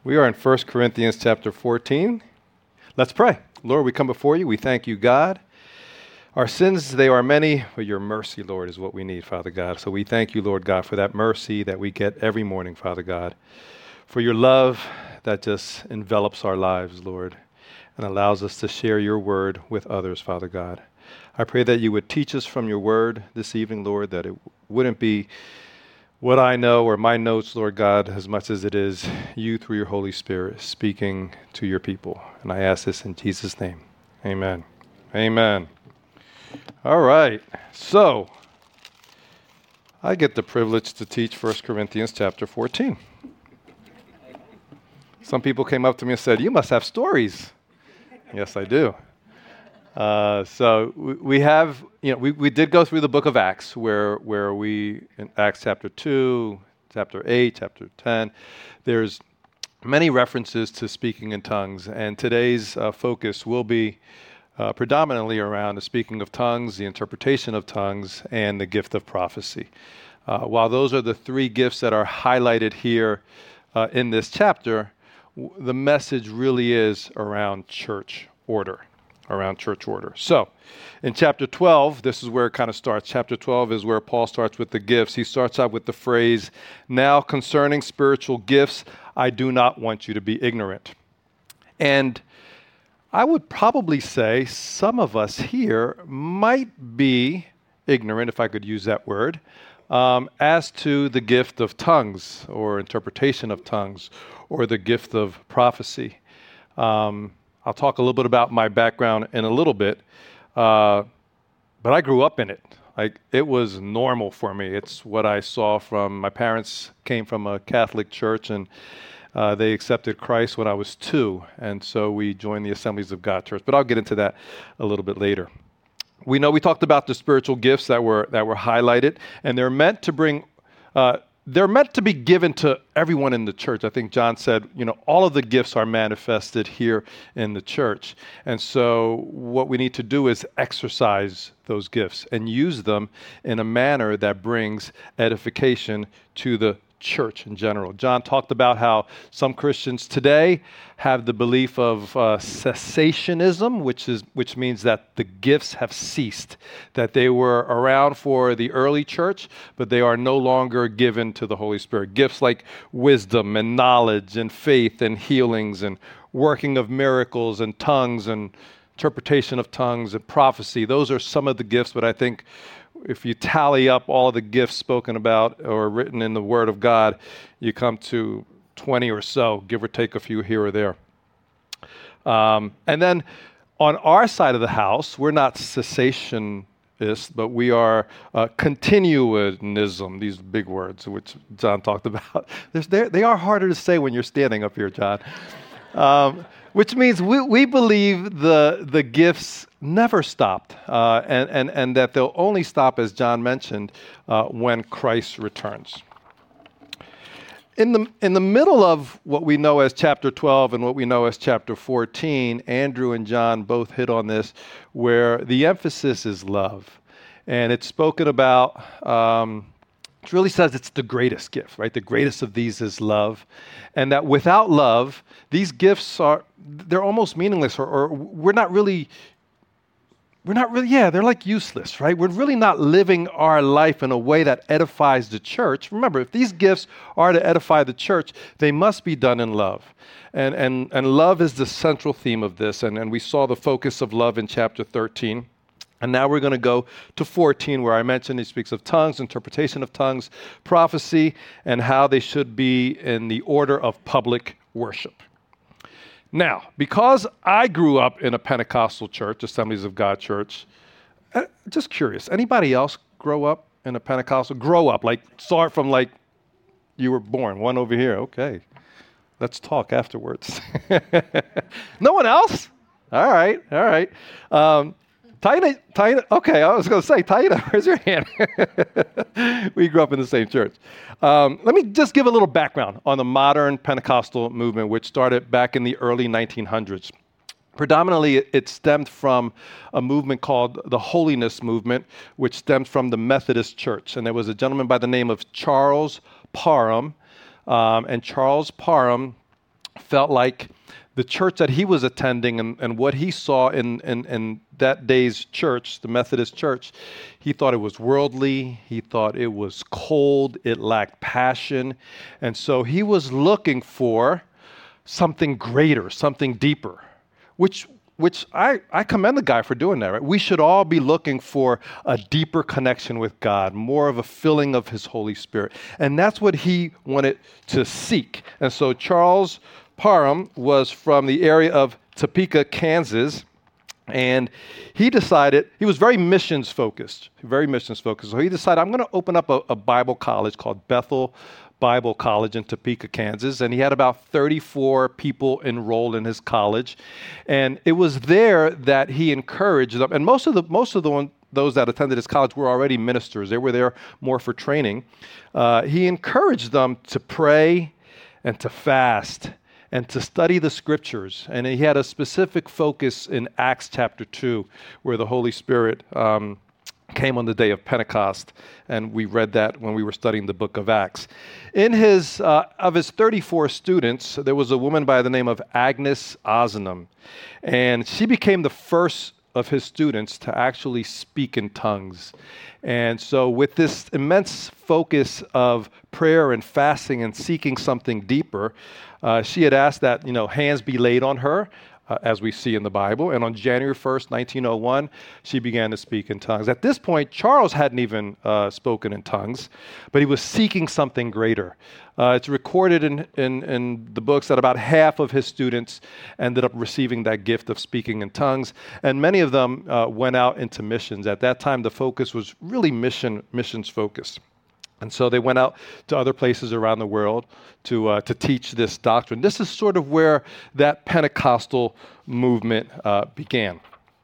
We are in 1 Corinthians chapter 14. Let's pray. Lord, we come before you. We thank you, God. Our sins, they are many, but your mercy, Lord, is what we need, Father God. So we thank you, Lord God, for that mercy that we get every morning, Father God, for your love that just envelops our lives, Lord, and allows us to share your word with others, Father God. I pray that you would teach us from your word this evening, Lord, that it wouldn't be what I know or my notes, Lord God, as much as it is you through your Holy Spirit speaking to your people. And I ask this in Jesus' name. Amen. Amen. All right. So, I get the privilege to teach 1 Corinthians chapter 14. Some people came up to me and said, "You must have stories." Yes, I do. So we have, we did go through the book of Acts where we, in Acts chapter 2, chapter 8, chapter 10, there's many references to speaking in tongues. And today's focus will be predominantly around the speaking of tongues, the interpretation of tongues, and the gift of prophecy. While those are the three gifts that are highlighted here in this chapter, the message really is around church order. So, in chapter 12, this is where it kind of starts. Chapter 12 is where Paul starts with the gifts. He starts out with the phrase, "Now concerning spiritual gifts, I do not want you to be ignorant." And I would probably say some of us here might be ignorant, if I could use that word, as to the gift of tongues or interpretation of tongues or the gift of prophecy. I'll talk a little bit about my background in a little bit, but I grew up in it. It was normal for me. It's what I saw from my parents. Came from a Catholic church, and they accepted Christ when I was 2, and so we joined the Assemblies of God Church. But I'll get into that a little bit later. We talked about the spiritual gifts that were highlighted, and they're meant to bring. They're meant to be given to everyone in the church. I think John said, all of the gifts are manifested here in the church. And so what we need to do is exercise those gifts and use them in a manner that brings edification to the church in general. John talked about how some Christians today have the belief of cessationism, which means that the gifts have ceased, that they were around for the early church, but they are no longer given to the Holy Spirit. Gifts like wisdom and knowledge and faith and healings and working of miracles and tongues and interpretation of tongues and prophecy. Those are some of the gifts, but I think if you tally up all of the gifts spoken about or written in the Word of God, you come to 20 or so, give or take a few here or there. And then on our side of the house, we're not cessationists, but we are continuanism, these big words, which John talked about. They are harder to say when you're standing up here, John. Which means we believe the gifts never stopped, and that they'll only stop, as John mentioned, when Christ returns. In the middle of what we know as chapter 12 and what we know as chapter 14, Andrew and John both hit on this, where the emphasis is love. And it's spoken about, it really says it's the greatest gift, right? The greatest of these is love. And that without love, these gifts they're almost meaningless, or we're not really, they're like useless, right? We're really not living our life in a way that edifies the church. Remember, if these gifts are to edify the church, they must be done in love. And love is the central theme of this. And we saw the focus of love in chapter 13. And now we're going to go to 14, where I mentioned he speaks of tongues, interpretation of tongues, prophecy, and how they should be in the order of public worship. Now, because I grew up in a Pentecostal church, Assemblies of God Church, just curious, anybody else grow up in a Pentecostal? Grow up, start from you were born. One over here, okay. Let's talk afterwards. No one else? All right. Taina, okay, I was going to say, Taina, where's your hand? We grew up in the same church. Let me just give a little background on the modern Pentecostal movement, which started back in the early 1900s. Predominantly, it stemmed from a movement called the Holiness Movement, which stemmed from the Methodist Church. And there was a gentleman by the name of Charles Parham. And Charles Parham felt like the church that he was attending and what he saw in that day's church, the Methodist church, he thought it was worldly, he thought it was cold, it lacked passion, and so he was looking for something greater, something deeper, which I commend the guy for doing that, right? We should all be looking for a deeper connection with God, more of a filling of his Holy Spirit. And that's what he wanted to seek. And so Charles Parham was from the area of Topeka, Kansas, and he decided, he was very missions focused. So he decided, I'm going to open up a Bible college called Bethel Bible College in Topeka, Kansas, and he had about 34 people enrolled in his college, and it was there that he encouraged them. And most of those that attended his college were already ministers; they were there more for training. He encouraged them to pray and to fast and to study the scriptures, and he had a specific focus in Acts chapter 2, where the Holy Spirit came on the day of Pentecost, and we read that when we were studying the book of Acts. In his 34 students, there was a woman by the name of Agnes Ozanam, and she became the first of his students to actually speak in tongues. And so with this immense focus of prayer and fasting and seeking something deeper, she had asked that, hands be laid on her, as we see in the Bible. And on January 1st, 1901, she began to speak in tongues. At this point, Charles hadn't even spoken in tongues, but he was seeking something greater. It's recorded in the books that about half of his students ended up receiving that gift of speaking in tongues, and many of them went out into missions. At that time, the focus was really missions focused. And so they went out to other places around the world to teach this doctrine. This is sort of where that Pentecostal movement began.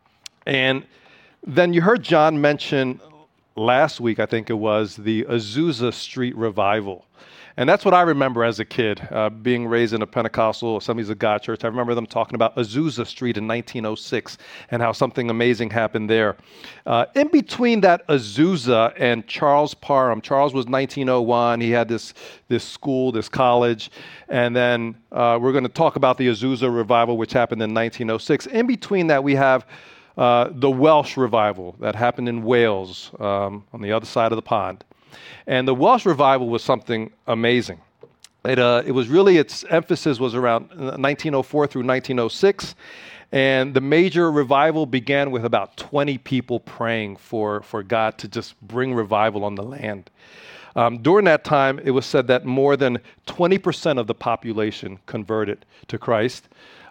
And then you heard John mention last week, I think it was, the Azusa Street Revival. And that's what I remember as a kid, being raised in a Pentecostal Assemblies of God church. I remember them talking about Azusa Street in 1906 and how something amazing happened there. In between that Azusa and Charles Parham, Charles was 1901. He had this school, this college. And then we're going to talk about the Azusa Revival, which happened in 1906. In between that, we have the Welsh Revival that happened in Wales on the other side of the pond. And the Welsh Revival was something amazing. It was really, its emphasis was around 1904 through 1906. And the major revival began with about 20 people praying for God to just bring revival on the land. During that time, it was said that more than 20% of the population converted to Christ.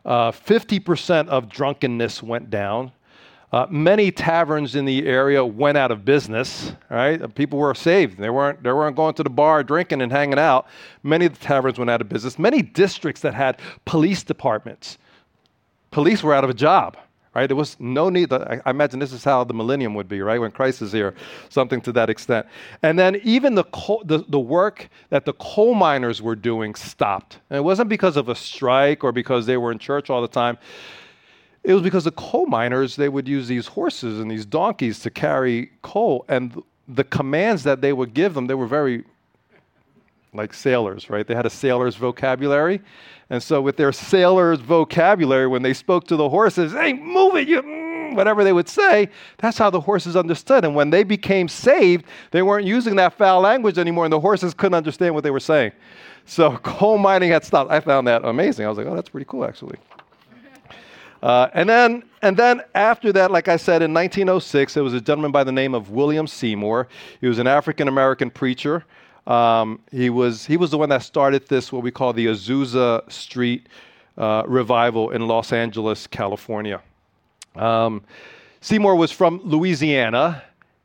50% of drunkenness went down. Many taverns in the area went out of business, right? People were saved. They weren't going to the bar drinking and hanging out. Many of the taverns went out of business. Many districts that had police departments, police were out of a job, right? There was no need. I imagine this is how the millennium would be, right? When Christ is here, something to that extent. And then even the work that the coal miners were doing stopped. And it wasn't because of a strike or because they were in church all the time. It was because the coal miners, they would use these horses and these donkeys to carry coal, and the commands that they would give them, they were very like sailors, right? They had a sailor's vocabulary. And so with their sailor's vocabulary, when they spoke to the horses, hey, move it, whatever they would say, that's how the horses understood. And when they became saved, they weren't using that foul language anymore, and the horses couldn't understand what they were saying. So coal mining had stopped. I found that amazing. I was like, oh, that's pretty cool, actually. And then after that, like I said, in 1906, there was a gentleman by the name of William Seymour. He was an African-American preacher. He was the one that started this, what we call the Azusa Street Revival in Los Angeles, California. Seymour was from Louisiana,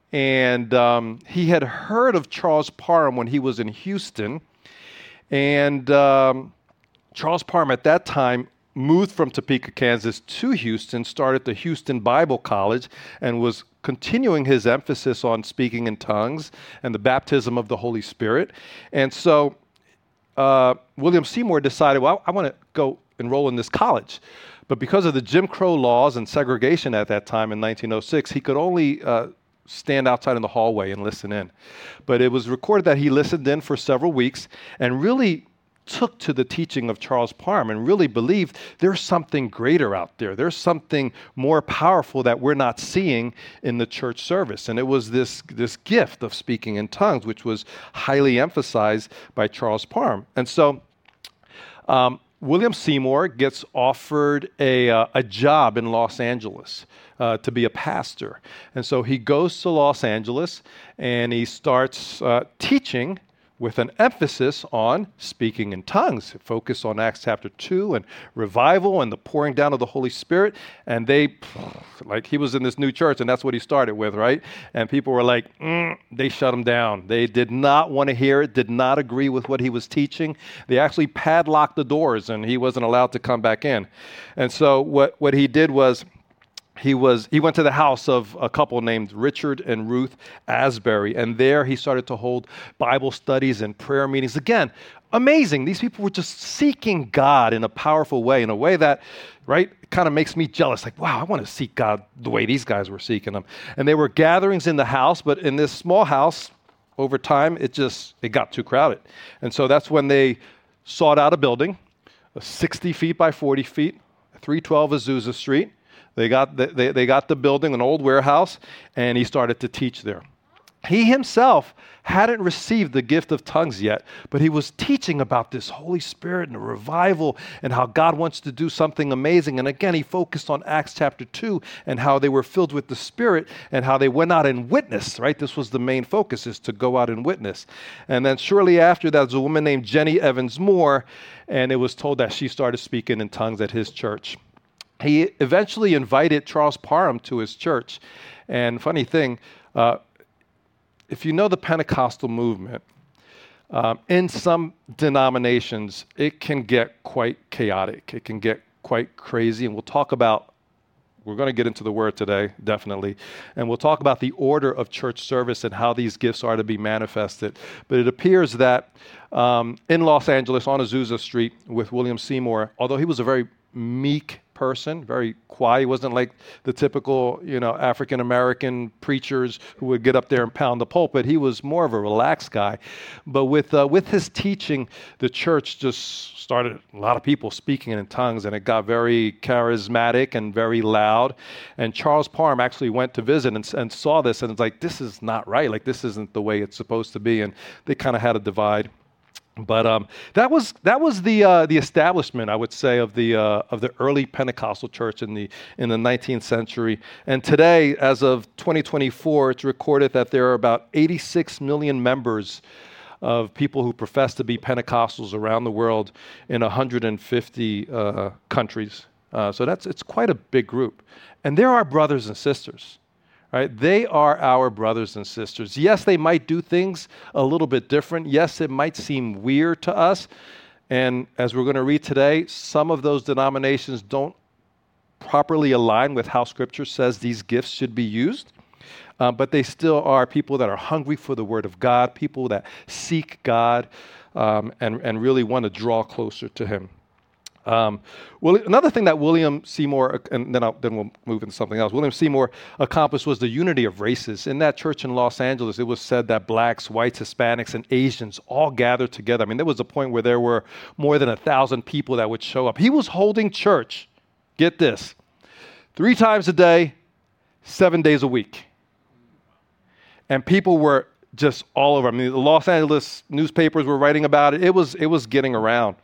and he had heard of Charles Parham when he was in Houston. And Charles Parham at that time moved from Topeka, Kansas to Houston, started the Houston Bible College, and was continuing his emphasis on speaking in tongues and the baptism of the Holy Spirit. And so William Seymour decided, well, I want to go enroll in this college. But because of the Jim Crow laws and segregation at that time in 1906, he could only stand outside in the hallway and listen in. But it was recorded that he listened in for several weeks and really took to the teaching of Charles Parham and really believed there's something greater out there. There's something more powerful that we're not seeing in the church service. And it was this gift of speaking in tongues, which was highly emphasized by Charles Parham. And so William Seymour gets offered a job in Los Angeles to be a pastor. And so he goes to Los Angeles and he starts teaching with an emphasis on speaking in tongues, focus on Acts chapter 2 and revival and the pouring down of the Holy Spirit. And he was in this new church, and that's what he started with, right? And people were like, they shut him down. They did not want to hear it, did not agree with what he was teaching. They actually padlocked the doors, and he wasn't allowed to come back in. And so what he did was, he went to the house of a couple named Richard and Ruth Asbury, and there he started to hold Bible studies and prayer meetings. Again, amazing. These people were just seeking God in a powerful way, in a way that, right, kind of makes me jealous. Like, wow, I want to seek God the way these guys were seeking him. And there were gatherings in the house, but in this small house, over time, it got too crowded. And so that's when they sought out a building, 60 feet by 40 feet, 312 Azusa Street. They got the building, an old warehouse, and he started to teach there. He himself hadn't received the gift of tongues yet, but he was teaching about this Holy Spirit and a revival and how God wants to do something amazing. And again, he focused on Acts chapter 2 and how they were filled with the Spirit and how they went out and witnessed, right? This was the main focus, is to go out and witness. And then shortly after, there was a woman named Jenny Evans Moore, and it was told that she started speaking in tongues at his church. He eventually invited Charles Parham to his church. And funny thing, if you know the Pentecostal movement, in some denominations, it can get quite chaotic. It can get quite crazy. And we're going to get into the word today, definitely. And we'll talk about the order of church service and how these gifts are to be manifested. But it appears that in Los Angeles, on Azusa Street, with William Seymour, although he was a very meek person, very quiet. He wasn't like the typical, African-American preachers who would get up there and pound the pulpit. He was more of a relaxed guy. But with his teaching, the church just started a lot of people speaking in tongues, and it got very charismatic and very loud. And Charles Parham actually went to visit and saw this, and it's like, this is not right. Like, this isn't the way it's supposed to be. And they kind of had a divide. But that was the establishment, I would say, of the early Pentecostal church in the 19th century. And today, as of 2024, it's recorded that there are about 86 million members of people who profess to be Pentecostals around the world in 150 countries. So it's quite a big group, and they're our brothers and sisters. Right? They are our brothers and sisters. Yes, they might do things a little bit different. Yes, it might seem weird to us. And as we're going to read today, some of those denominations don't properly align with how Scripture says these gifts should be used. But they still are people that are hungry for the Word of God, people that seek God and really want to draw closer to Him. Another thing that William Seymour, and then we'll move into something else, William Seymour accomplished was the unity of races. In that church in Los Angeles, it was said that blacks, whites, Hispanics, and Asians all gathered together. I mean, there was a point where there were more than 1,000 people that would show up. He was holding church, get this, 3 times a day, 7 days a week. And people were just all over. I mean, the Los Angeles newspapers were writing about it. It was getting around.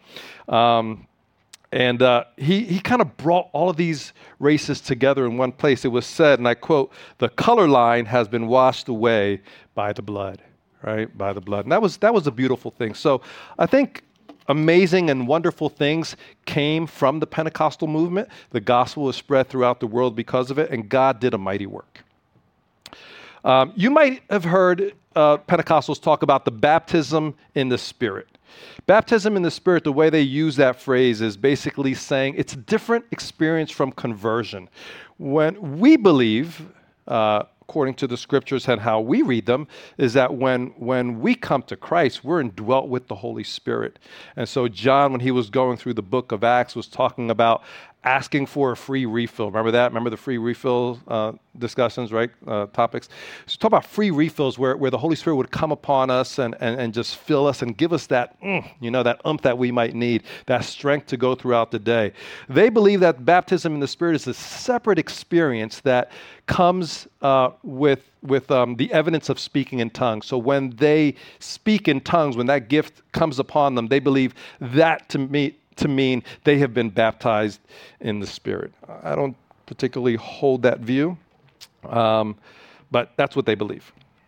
And he kind of brought all of these races together in one place. It was said, and I quote, "The color line has been washed away by the blood," right? By the blood. And that was a beautiful thing. So I think amazing and wonderful things came from the Pentecostal movement. The gospel was spread throughout the world because of it, and God did a mighty work. You might have heard Pentecostals talk about the baptism in the Spirit. Baptism in the Spirit, the way they use that phrase is basically saying it's a different experience from conversion. When we believe, according to the Scriptures and how we read them, is that when we come to Christ, we're indwelt with the Holy Spirit. And so John, when he was going through the book of Acts, was talking about asking for a free refill. Remember that? Remember the free refill discussions, right? Topics. So talk about free refills where the Holy Spirit would come upon us and just fill us and give us that, that oomph that we might need, that strength to go throughout the day. They believe that baptism in the Spirit is a separate experience that comes with the evidence of speaking in tongues. So when they speak in tongues, when that gift comes upon them, they believe that to mean they have been baptized in the Spirit. I don't particularly hold that view, but that's what they believe.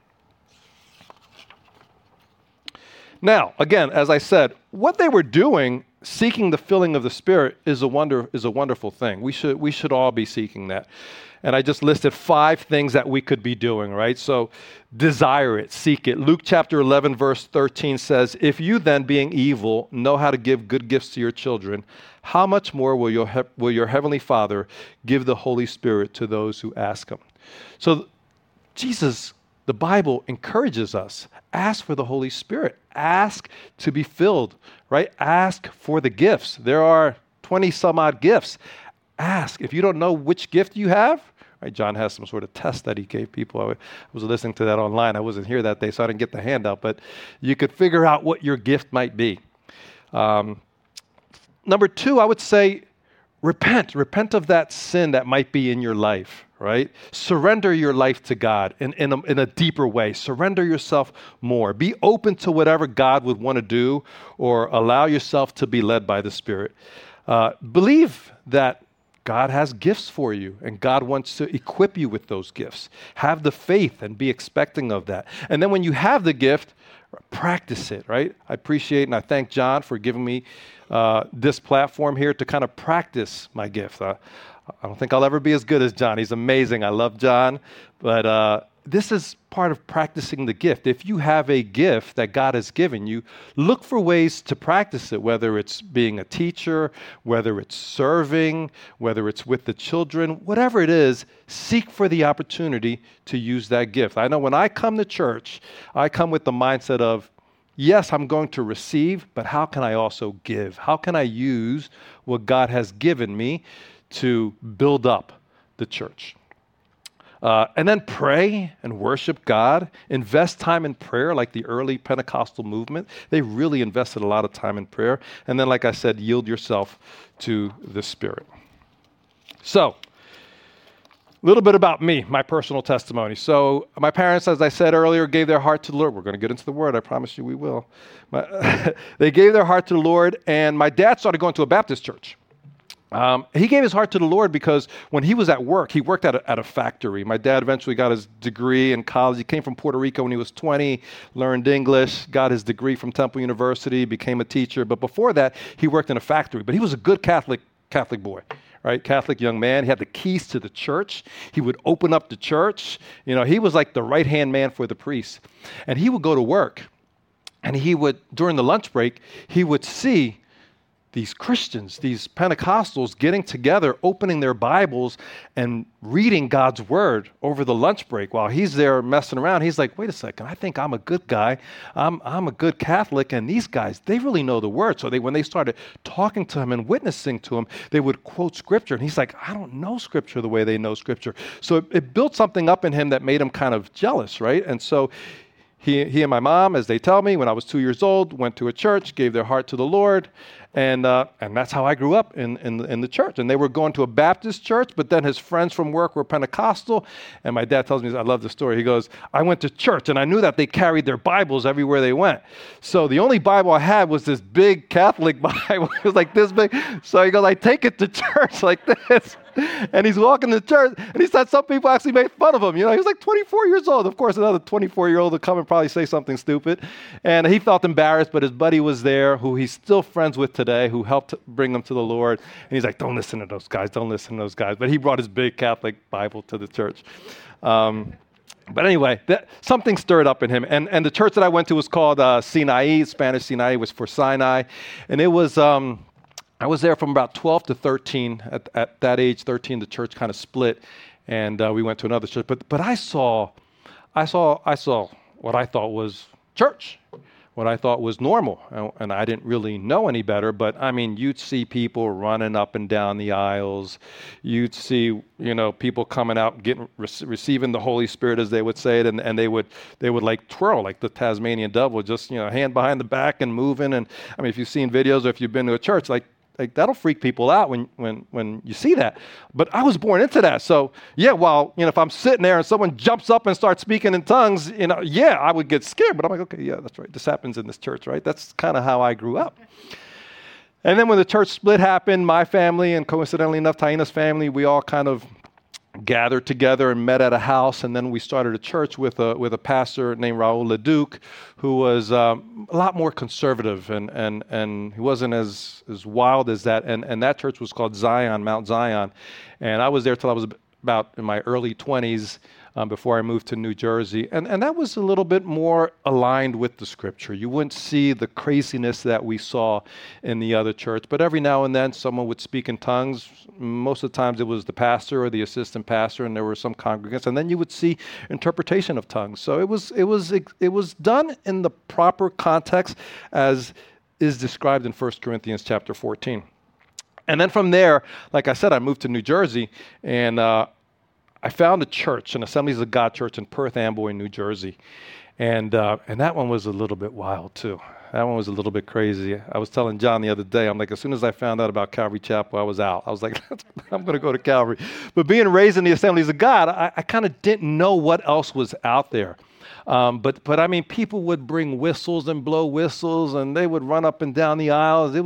Now, again, as I said, what they were doing, seeking the filling of the Spirit, is a wonderful thing. We should all be seeking that. And I just listed 5 things that we could be doing, right? So desire it, seek it. Luke chapter 11, verse 13 says, "If you then, being evil, know how to give good gifts to your children, how much more will your heavenly Father give the Holy Spirit to those who ask him?" So Jesus, the Bible encourages us, ask for the Holy Spirit. Ask to be filled, right? Ask for the gifts. There are 20 some odd gifts. Ask. If you don't know which gift you have, right? John has some sort of test that he gave people. I was listening to that online. I wasn't here that day, so I didn't get the handout, but you could figure out what your gift might be. Number 2, I would say repent. Repent of that sin that might be in your life, right? Surrender your life to God in a deeper way. Surrender yourself more. Be open to whatever God would want to do, or allow yourself to be led by the Spirit. Believe that God has gifts for you, and God wants to equip you with those gifts. Have the faith and be expecting of that. And then when you have the gift, practice it, right? I appreciate and I thank John for giving me this platform here to kind of practice my gift. I don't think I'll ever be as good as John. He's amazing. I love John. But this is part of practicing the gift. If you have a gift that God has given you, look for ways to practice it, whether it's being a teacher, whether it's serving, whether it's with the children, whatever it is, seek for the opportunity to use that gift. I know when I come to church, I come with the mindset of, yes, I'm going to receive, but how can I also give? How can I use what God has given me to build up the church? And then pray and worship God. Invest time in prayer like the early Pentecostal movement. They really invested a lot of time in prayer. And then, like I said, yield yourself to the Spirit. So, a little bit about me, my personal testimony. So my parents, as I said earlier, gave their heart to the Lord. We're going to get into the Word. I promise you we will. They gave their heart to the Lord, and my dad started going to a Baptist church. He gave his heart to the Lord because when he was at work, he worked at a factory. My dad eventually got his degree in college. He came from Puerto Rico when he was 20, learned English, got his degree from Temple University, became a teacher. But before that, he worked in a factory. But he was a good Catholic boy, right? Catholic young man. He had the keys to the church. He would open up the church. You know, he was like the right-hand man for the priest. And he would go to work, and he would, during the lunch break, he would see these Christians, these Pentecostals getting together, opening their Bibles and reading God's Word over the lunch break while he's there messing around. He's like, wait a second, I think I'm a good guy. I'm a good Catholic, and these guys, they really know the Word. So when they started talking to him and witnessing to him, they would quote Scripture. And he's like, I don't know Scripture the way they know Scripture. So it built something up in him that made him kind of jealous, right? And so he and my mom, as they tell me, when I was 2 years old, went to a church, gave their heart to the Lord, and that's how I grew up in the church. And they were going to a Baptist church, but then his friends from work were Pentecostal. And my dad tells me, I love the story. He goes, I went to church, and I knew that they carried their Bibles everywhere they went. So the only Bible I had was this big Catholic Bible. It was like this big. So he goes, I take it to church like this. And he's walking to church, and he said some people actually made fun of him. You know, he was like 24 years old. Of course, another 24-year-old would come and probably say something stupid. And he felt embarrassed, but his buddy was there, who he's still friends with today, who helped bring him to the Lord. And he's like, don't listen to those guys. Don't listen to those guys. But he brought his big Catholic Bible to the church. But anyway, something stirred up in him. And the church that I went to was called Sinai. Spanish Sinai was for Sinai. And it was... I was there from about 12 to 13. At that age, 13, the church kind of split, and we went to another church. But I saw what I thought was church, what I thought was normal. And I didn't really know any better, but I mean, you'd see people running up and down the aisles. You'd see, people coming out, receiving the Holy Spirit, as they would say it, and they would like twirl like the Tasmanian devil, just, hand behind the back and moving. And I mean, if you've seen videos or if you've been to a church, like that'll freak people out when you see that. But I was born into that. So yeah, if I'm sitting there and someone jumps up and starts speaking in tongues, I would get scared. But I'm like, okay, yeah, that's right. This happens in this church, right? That's kind of how I grew up. And then when the church split happened, my family and coincidentally enough, Taina's family, we all kind of gathered together and met at a house, and then we started a church with a pastor named Raul Leduc, who was a lot more conservative, and he wasn't as wild as that. And that church was called Zion, Mount Zion, and I was there till I was about in my early 20s. Before I moved to New Jersey. And that was a little bit more aligned with the scripture. You wouldn't see the craziness that we saw in the other church, but every now and then someone would speak in tongues. Most of the times it was the pastor or the assistant pastor, and there were some congregants, and then you would see interpretation of tongues. So it was done in the proper context as is described in 1 Corinthians chapter 14. And then from there, like I said, I moved to New Jersey, and I found a church, an Assemblies of God church in Perth Amboy, New Jersey. And that one was a little bit wild too. That one was a little bit crazy. I was telling John the other day, I'm like, as soon as I found out about Calvary Chapel, I was out. I was like, I'm going to go to Calvary. But being raised in the Assemblies of God, I kind of didn't know what else was out there. But I mean, people would bring whistles and blow whistles, and they would run up and down the aisles. It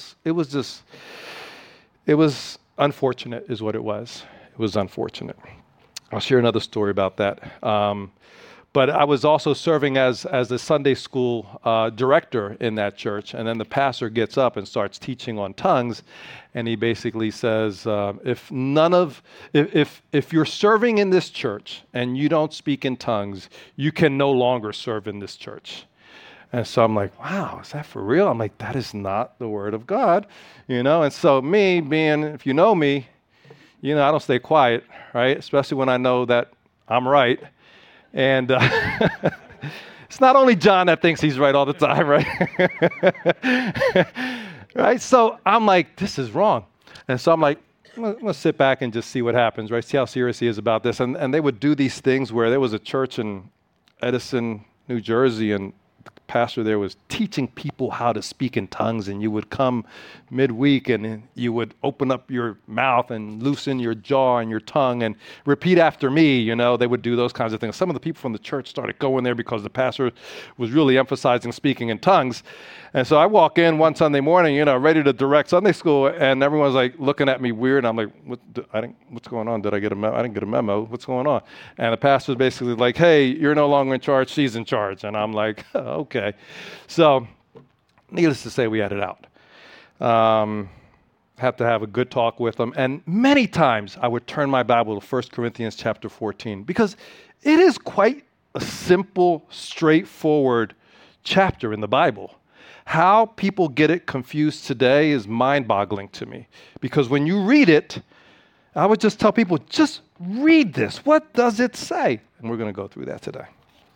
was unfortunate is what it was. It was unfortunate. I'll share another story about that. But I was also serving as a Sunday school director in that church, and then the pastor gets up and starts teaching on tongues, and he basically says, if you're serving in this church and you don't speak in tongues, you can no longer serve in this church. And so I'm like, wow, is that for real? I'm like, that is not the word of God, And so me being, if you know me, I don't stay quiet, right? Especially when I know that I'm right. And it's not only John that thinks he's right all the time, right? Right? So I'm like, this is wrong. And so I'm like, I'm going to sit back and just see what happens, right? See how serious he is about this. And they would do these things where there was a church in Edison, New Jersey, and the pastor there was teaching people how to speak in tongues, and you would come midweek and you would open up your mouth and loosen your jaw and your tongue and repeat after me. They would do those kinds of things. Some of the people from the church started going there because the pastor was really emphasizing speaking in tongues. And so I walk in one Sunday morning, ready to direct Sunday school, and everyone's like looking at me weird. And I'm like, what's going on? Did I get a memo? I didn't get a memo. What's going on? And the pastor's basically like, hey, you're no longer in charge. She's in charge. And I'm like, okay. So needless to say, we had it out. Had to have a good talk with them. And many times I would turn my Bible to 1 Corinthians chapter 14 because it is quite a simple, straightforward chapter in the Bible. How people get it confused today is mind-boggling to me. Because when you read it, I would just tell people, just read this. What does it say? And we're going to go through that today.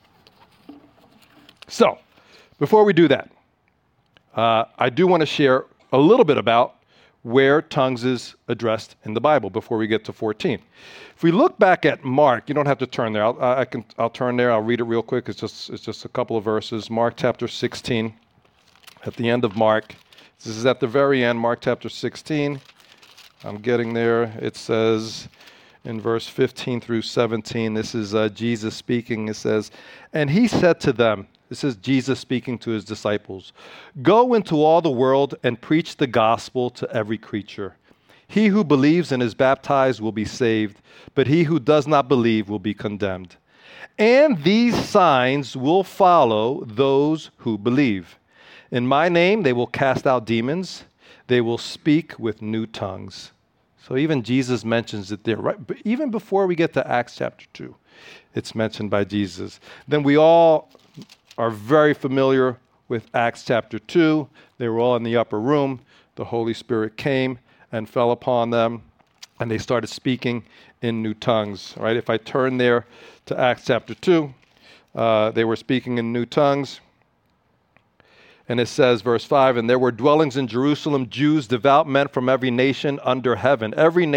So, before we do that, I do want to share a little bit about where tongues is addressed in the Bible before we get to 14. If we look back at Mark, you don't have to turn there. I'll turn there. I'll read it real quick. It's just a couple of verses. Mark chapter 16. At the end of Mark. This is at the very end, Mark chapter 16. I'm getting there. It says in verse 15 through 17, this is Jesus speaking. It says, and he said to them, this is Jesus speaking to his disciples, go into all the world and preach the gospel to every creature. He who believes and is baptized will be saved, but he who does not believe will be condemned. And these signs will follow those who believe. In my name, they will cast out demons. They will speak with new tongues. So even Jesus mentions it there, right? But even before we get to Acts chapter 2, it's mentioned by Jesus. Then we all are very familiar with Acts chapter 2. They were all in the upper room. The Holy Spirit came and fell upon them, and they started speaking in new tongues, right? If I turn there to Acts chapter 2, they were speaking in new tongues. And it says, verse 5, and there were dwellings in Jerusalem, Jews, devout men from every nation under heaven.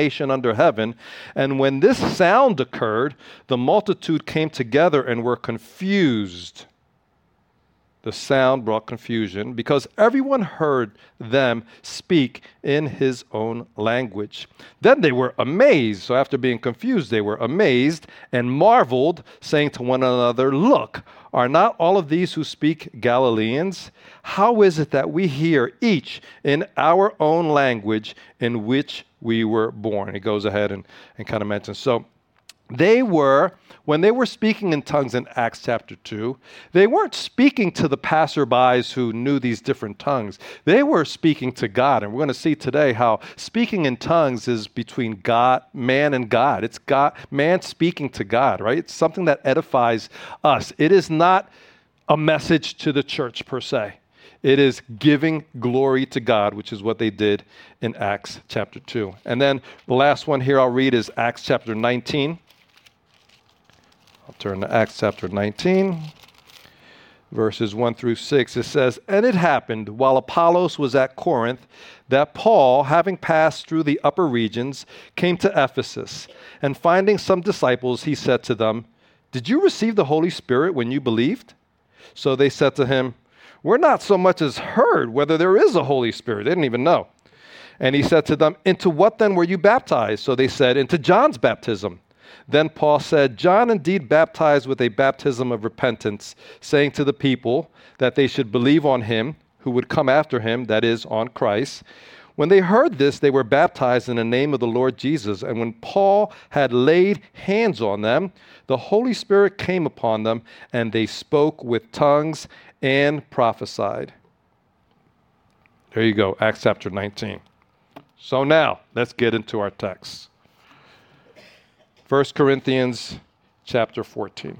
And when this sound occurred, the multitude came together and were confused. The sound brought confusion because everyone heard them speak in his own language. Then they were amazed. So after being confused, they were amazed and marveled, saying to one another, look, are not all of these who speak Galileans? How is it that we hear each in our own language in which we were born? He goes ahead and kind of mentions. So when they were speaking in tongues in Acts chapter 2, they weren't speaking to the passerbys who knew these different tongues. They were speaking to God. And we're going to see today how speaking in tongues is between God, man and God. It's God, man speaking to God, right? It's something that edifies us. It is not a message to the church per se. It is giving glory to God, which is what they did in Acts chapter 2. And then the last one here I'll read is Acts chapter 19. I'll turn to Acts chapter 19, verses 1 through 6. It says, and it happened while Apollos was at Corinth that Paul, having passed through the upper regions, came to Ephesus. And finding some disciples, he said to them, did you receive the Holy Spirit when you believed? So they said to him, we're not so much as heard whether there is a Holy Spirit. They didn't even know. And he said to them, into what then were you baptized? So they said, into John's baptism. Then Paul said, John indeed baptized with a baptism of repentance, saying to the people that they should believe on him who would come after him, that is, on Christ. When they heard this, they were baptized in the name of the Lord Jesus. And when Paul had laid hands on them, the Holy Spirit came upon them, and they spoke with tongues and prophesied. There you go, Acts chapter 19. So now, let's get into our text. 1 Corinthians chapter 14.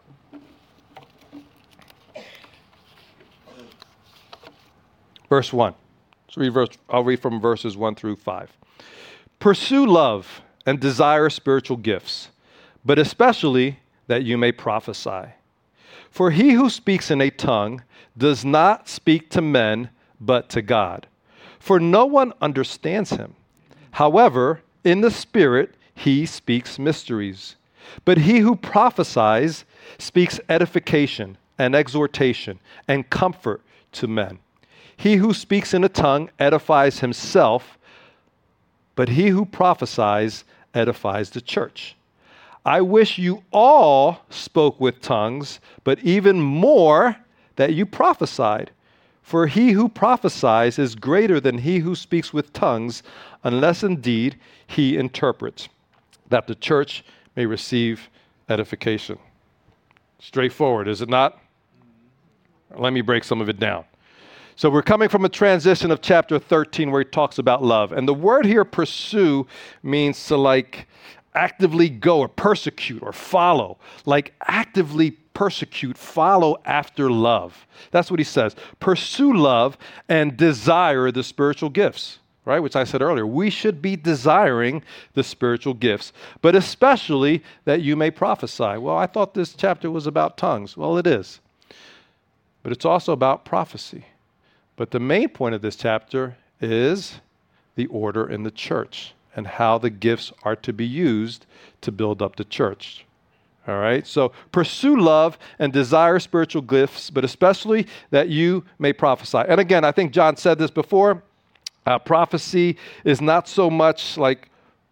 Verse 1. I'll read from verses 1 through 5. Pursue love and desire spiritual gifts, but especially that you may prophesy. For he who speaks in a tongue does not speak to men, but to God. For no one understands him. However, in the Spirit, he speaks mysteries. But he who prophesies speaks edification and exhortation and comfort to men. He who speaks in a tongue edifies himself, but he who prophesies edifies the church. I wish you all spoke with tongues, but even more that you prophesied. For he who prophesies is greater than he who speaks with tongues, unless indeed he interprets, that the church may receive edification. Straightforward, is it not? Let me break some of it down. So we're coming from a transition of chapter 13 where he talks about love. And the word here, pursue, means to actively go or persecute or follow. Actively persecute, follow after love. That's what he says. Pursue love and desire the spiritual gifts. Right, which I said earlier, we should be desiring the spiritual gifts, but especially that you may prophesy. Well, I thought this chapter was about tongues. Well, it is. But it's also about prophecy. But the main point of this chapter is the order in the church and how the gifts are to be used to build up the church. All right, so pursue love and desire spiritual gifts, but especially that you may prophesy. And again, I think John said this before. Prophecy is not so much like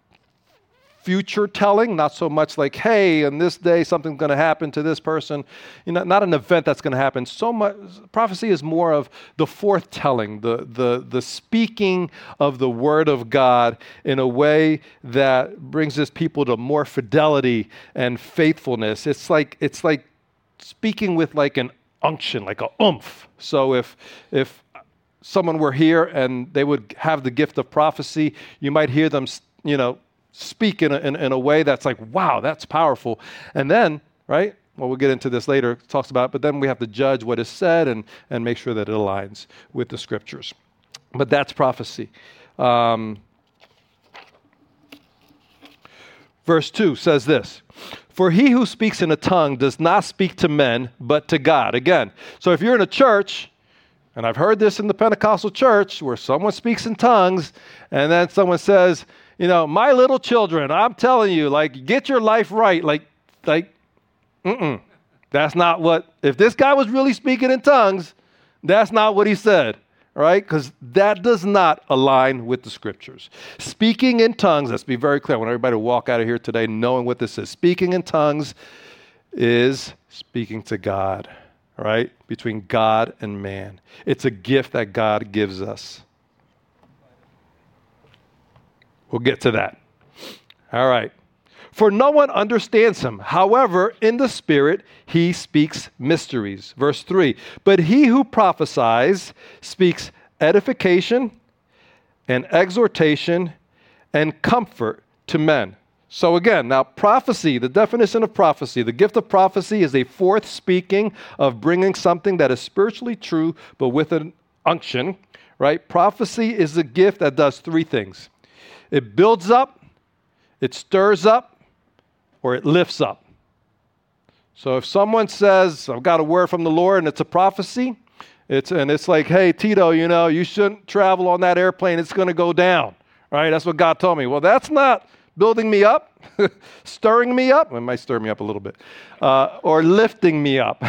future telling, not so much like, hey, on this day something's going to happen to this person. Not an event that's going to happen. So much prophecy is more of the foretelling, the speaking of the word of God in a way that brings his people to more fidelity and faithfulness. It's like speaking with an unction, like a oomph. So if someone were here and they would have the gift of prophecy, you might hear them, speak in a way that's like, wow, that's powerful. And then, right, well, we'll get into this later, it talks about it, but then we have to judge what is said and make sure that it aligns with the scriptures. But that's prophecy. Verse 2 says this, for he who speaks in a tongue does not speak to men, but to God. Again, so if you're in a church, And I've heard this in the Pentecostal church where someone speaks in tongues and then someone says, my little children, I'm telling you, get your life right. That's not what, if this guy was really speaking in tongues, that's not what he said, right? Because that does not align with the scriptures. Speaking in tongues, let's be very clear. I want everybody to walk out of here today knowing what this is. Speaking in tongues is speaking to God, right? Between God and man. It's a gift that God gives us. We'll get to that. All right. For no one understands him. However, in the Spirit, he speaks mysteries. Verse 3, but he who prophesies speaks edification and exhortation and comfort to men. So again, now prophecy, the definition of prophecy, the gift of prophecy is a forth speaking of bringing something that is spiritually true, but with an unction, right? Prophecy is a gift that does three things. It builds up, it stirs up, or it lifts up. So if someone says, I've got a word from the Lord and it's a prophecy, it's like, hey, Tito, you shouldn't travel on that airplane. It's going to go down, right? That's what God told me. Well, that's not building me up, stirring me up. It might stir me up a little bit. Or lifting me up.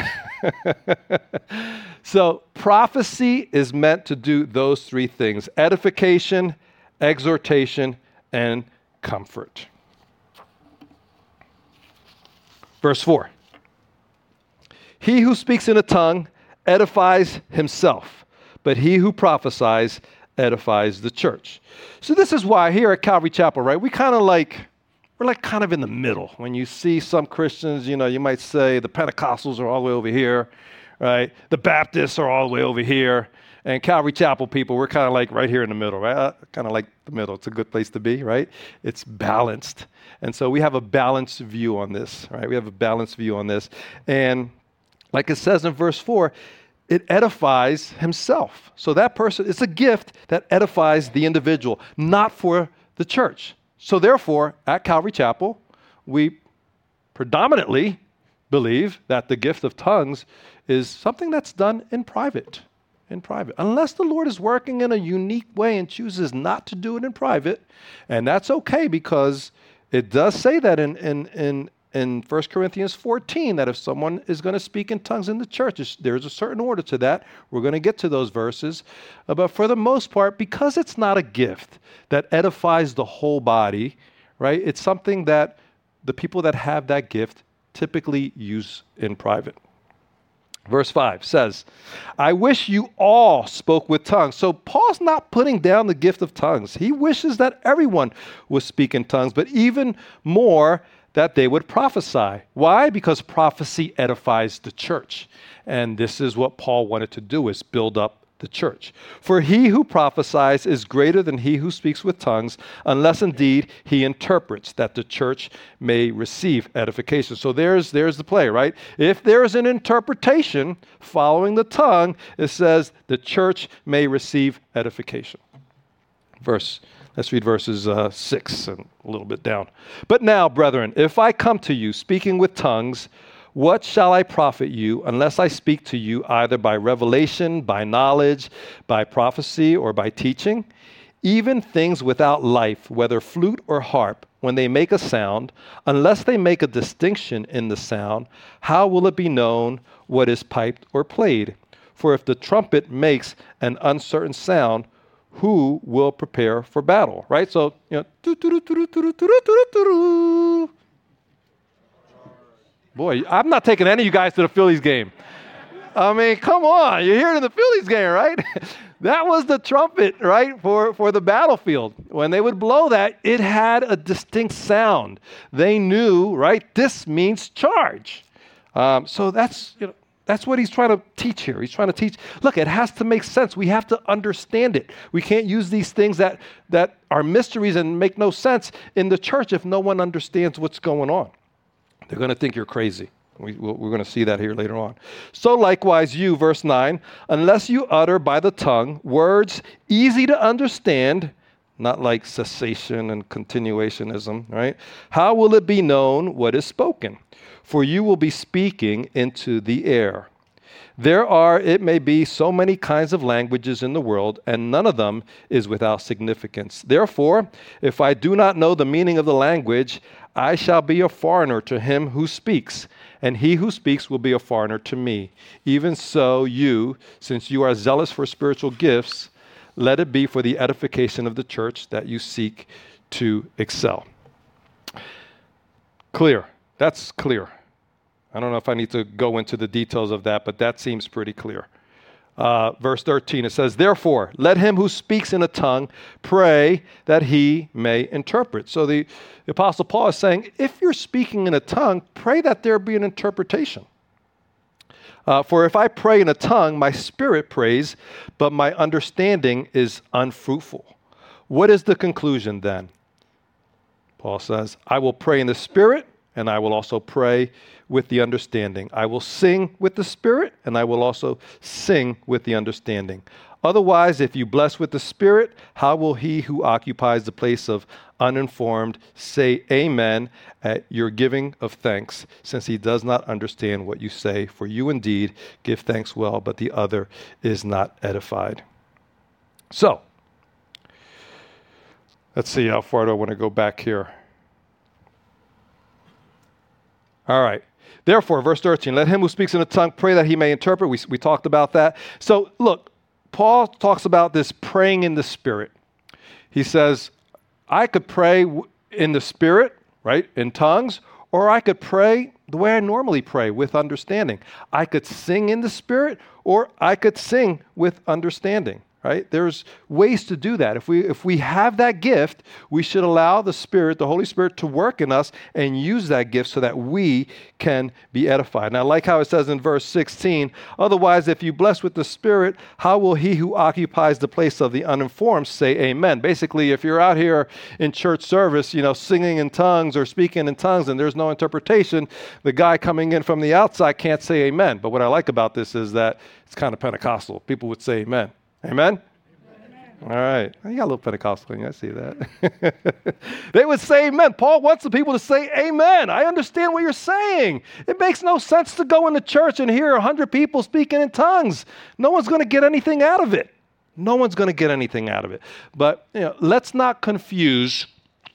So prophecy is meant to do those three things: edification, exhortation, and comfort. Verse 4, he who speaks in a tongue edifies himself, but he who prophesies edifies the church. So this is why here at Calvary Chapel, right, we're kind of in the middle. When you see some Christians, you might say the Pentecostals are all the way over here, right? The Baptists are all the way over here. And Calvary Chapel people, we're kind of like right here in the middle, right? Kind of like the middle. It's a good place to be, right? It's balanced. And so we have a balanced view on this, right? We have a balanced view on this. And like it says in verse 4, it edifies himself. So that person, it's a gift that edifies the individual, not for the church. So therefore, at Calvary Chapel, we predominantly believe that the gift of tongues is something that's done in private. Unless the Lord is working in a unique way and chooses not to do it in private, and that's okay because it does say that in 1 Corinthians 14 that if someone is going to speak in tongues in the church, there's a certain order to that. We're going to get to those verses. But for the most part, because it's not a gift that edifies the whole body, right? It's something that the people that have that gift typically use in private. Verse 5 says, I wish you all spoke with tongues. So Paul's not putting down the gift of tongues. He wishes that everyone would speak in tongues, but even more that they would prophesy. Why? Because prophecy edifies the church. And this is what Paul wanted to do, is build up the church. For he who prophesies is greater than he who speaks with tongues, unless indeed he interprets, that the church may receive edification. So there's the play, right? If there's an interpretation following the tongue, it says the church may receive edification. Let's read verses 6 and a little bit down. But now, brethren, if I come to you speaking with tongues, what shall I profit you unless I speak to you either by revelation, by knowledge, by prophecy, or by teaching? Even things without life, whether flute or harp, when they make a sound, unless they make a distinction in the sound, how will it be known what is piped or played? For if the trumpet makes an uncertain sound, who will prepare for battle? Right? So, boy, I'm not taking any of you guys to the Phillies game. I mean, come on. You're here to the Phillies game, right? That was the trumpet, right, for the battlefield. When they would blow that, it had a distinct sound. They knew, right, this means charge. So that's what he's trying to teach here. He's trying to teach, look, it has to make sense. We have to understand it. We can't use these things that are mysteries and make no sense in the church if no one understands what's going on. They're going to think you're crazy. We're going to see that here later on. So likewise you, verse 9, unless you utter by the tongue words easy to understand, not like cessation and continuationism, right? How will it be known what is spoken? For you will be speaking into the air. There are, it may be, so many kinds of languages in the world, and none of them is without significance. Therefore, if I do not know the meaning of the language, I shall be a foreigner to him who speaks, and he who speaks will be a foreigner to me. Even so, you, since you are zealous for spiritual gifts, let it be for the edification of the church that you seek to excel. Clear. That's clear. I don't know if I need to go into the details of that, but that seems pretty clear. Verse 13, it says, therefore, let him who speaks in a tongue pray that he may interpret. So the Apostle Paul is saying, if you're speaking in a tongue, pray that there be an interpretation. For if I pray in a tongue, my spirit prays, but my understanding is unfruitful. What is the conclusion then? Paul says, I will pray in the spirit, and I will also pray with the understanding. I will sing with the spirit, and I will also sing with the understanding. Otherwise, if you bless with the spirit, how will he who occupies the place of uninformed say amen at your giving of thanks, since he does not understand what you say? For you indeed give thanks well, but the other is not edified. So, let's see, how far do I want to go back here? All right. Therefore, verse 13, let him who speaks in a tongue pray that he may interpret. We talked about that. So look, Paul talks about this praying in the Spirit. He says, I could pray in the Spirit, right, in tongues, or I could pray the way I normally pray, with understanding. I could sing in the Spirit, or I could sing with understanding. Right? There's ways to do that. If we have that gift, we should allow the Spirit, the Holy Spirit, to work in us and use that gift so that we can be edified. And I like how it says in verse 16, otherwise, if you bless with the Spirit, how will he who occupies the place of the uninformed say amen? Basically, if you're out here in church service, singing in tongues or speaking in tongues and there's no interpretation, the guy coming in from the outside can't say amen. But what I like about this is that it's kind of Pentecostal. People would say amen. Amen? All right. You got a little Pentecostal in you. I see that. They would say amen. Paul wants the people to say amen. I understand what you're saying. It makes no sense to go into church and hear 100 people speaking in tongues. No one's going to get anything out of it. No one's going to get anything out of it. But let's not confuse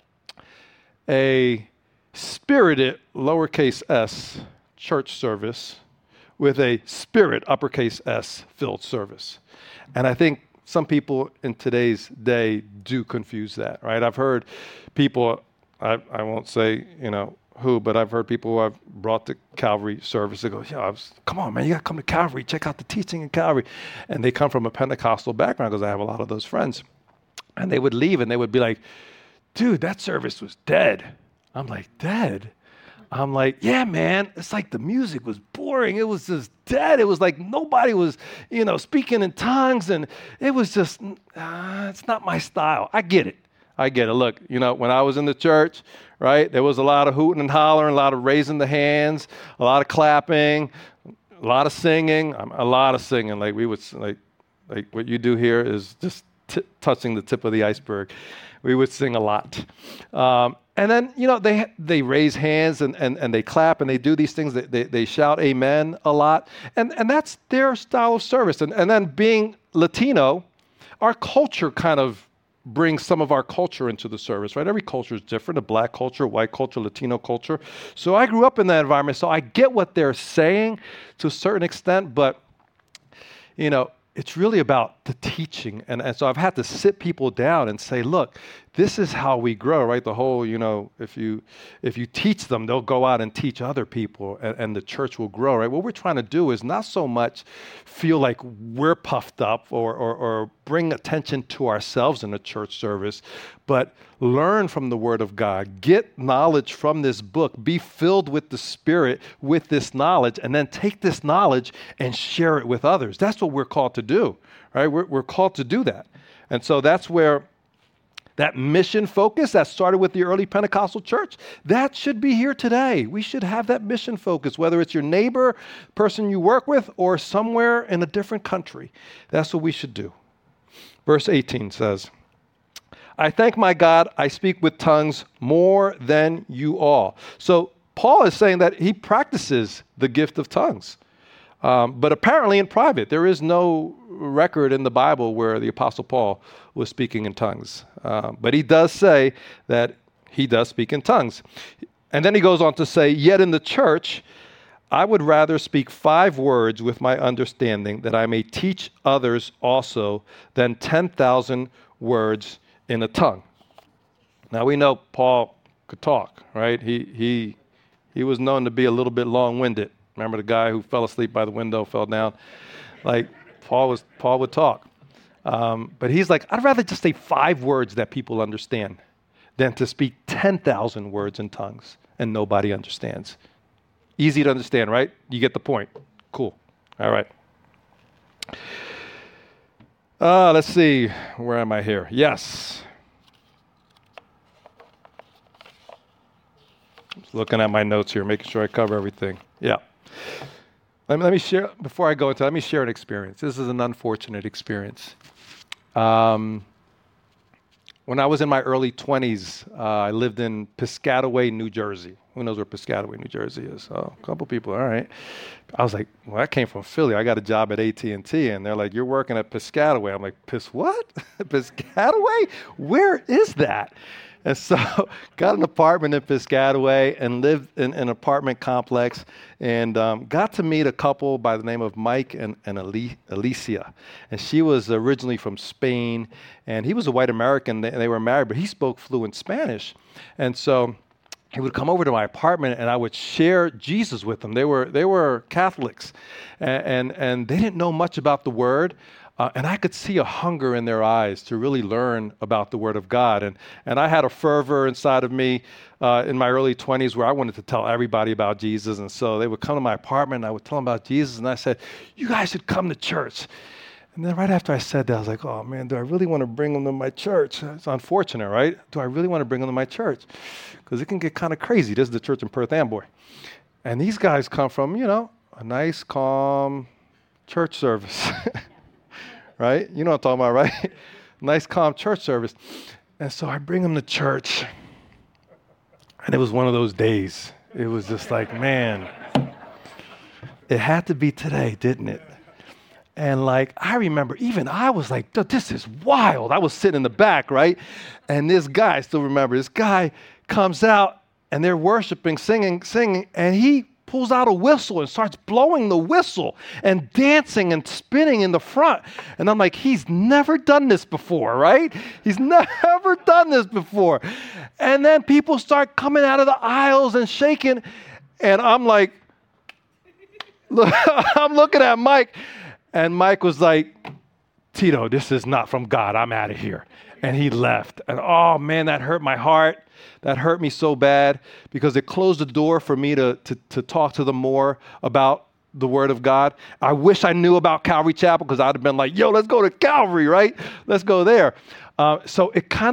a spirited, lowercase s, church service with a spirit, uppercase S, filled service. And I think some people in today's day do confuse that, right? I've heard people, I won't say, who, but I've heard people who I've brought to Calvary service that go, come on, man, you got to come to Calvary, check out the teaching in Calvary. And they come from a Pentecostal background because I have a lot of those friends. And they would leave and they would be like, dude, that service was dead. I'm like, dead? I'm like, yeah, man, it's like the music was boring. It was just dead. It was like nobody was, speaking in tongues. And it was just, it's not my style. I get it. Look, when I was in the church, right, there was a lot of hooting and hollering, a lot of raising the hands, a lot of clapping, a lot of singing. Like we would, like what you do here is just touching the tip of the iceberg. We would sing a lot. And then, they raise hands and they clap and they do these things. They shout amen a lot. And that's their style of service. And then being Latino, our culture kind of brings some of our culture into the service, right? Every culture is different, a black culture, white culture, Latino culture. So I grew up in that environment, so I get what they're saying to a certain extent, but, it's really about the teaching. And so I've had to sit people down and say, look, this is how we grow, right? The whole, if you teach them, they'll go out and teach other people and the church will grow, right? What we're trying to do is not so much feel like we're puffed up or bring attention to ourselves in a church service, but learn from the Word of God, get knowledge from this book, be filled with the Spirit with this knowledge, and then take this knowledge and share it with others. That's what we're called to do, right? We're called to do that. And so that's where that mission focus that started with the early Pentecostal church, that should be here today. We should have that mission focus, whether it's your neighbor, person you work with, or somewhere in a different country. That's what we should do. Verse 18 says, I thank my God, I speak with tongues more than you all. So Paul is saying that he practices the gift of tongues. but apparently in private. There is no record in the Bible where the Apostle Paul was speaking in tongues. But he does say that he does speak in tongues. And then he goes on to say, yet in the church, I would rather speak 5 words with my understanding that I may teach others also than 10,000 words in a tongue. Now we know Paul could talk, right? He was known to be a little bit long-winded. Remember the guy who fell asleep by the window, fell down? Like Paul would talk. But he's like, I'd rather just say 5 words that people understand than to speak 10,000 words in tongues and nobody understands. Easy to understand, right? You get the point. Cool. All right. Let's see. Where am I here? Yes. Just looking at my notes here, making sure I cover everything. Yeah. Let me share, before I go into it, let me share an experience. This is an unfortunate experience. When I was in my early 20s, I lived in Piscataway, New Jersey. Who knows where Piscataway, New Jersey is? Oh, a couple people, all right. I was like, well, I came from Philly. I got a job at AT&T, and they're like, you're working at Piscataway. I'm like, what? Piscataway? Where is that? And so got an apartment in Piscataway and lived in an apartment complex and got to meet a couple by the name of Mike and Alicia. And she was originally from Spain, and he was a white American. They were married, but he spoke fluent Spanish. And so he would come over to my apartment, and I would share Jesus with them. They were Catholics, and they didn't know much about the Word. And I could see a hunger in their eyes to really learn about the Word of God. And I had a fervor inside of me in my early 20s where I wanted to tell everybody about Jesus. And so they would come to my apartment, and I would tell them about Jesus. And I said, you guys should come to church. And then right after I said that, I was like, oh, man, do I really want to bring them to my church? It's unfortunate, right? Do I really want to bring them to my church? Because it can get kind of crazy. This is the church in Perth Amboy. And these guys come from, a nice, calm church service. Right? You know what I'm talking about, right? Nice, calm church service. And so I bring them to church. And it was one of those days. It was just like, man, it had to be today, didn't it? And like, I remember even I was like, this is wild. I was sitting in the back, right? And this guy, I still remember, this guy comes out and they're worshiping, singing, and he pulls out a whistle and starts blowing the whistle and dancing and spinning in the front. And I'm like, he's never done this before, right? He's never done this before. And then people start coming out of the aisles and shaking. And I'm like, look, I'm looking at Mike. And Mike was like, Tito, this is not from God. I'm out of here. And he left. And oh, man, that hurt my heart. That hurt me so bad because it closed the door for me to talk to them more about the Word of God. I wish I knew about Calvary Chapel because I'd have been like, yo, let's go to Calvary, right? Let's go there. So it kind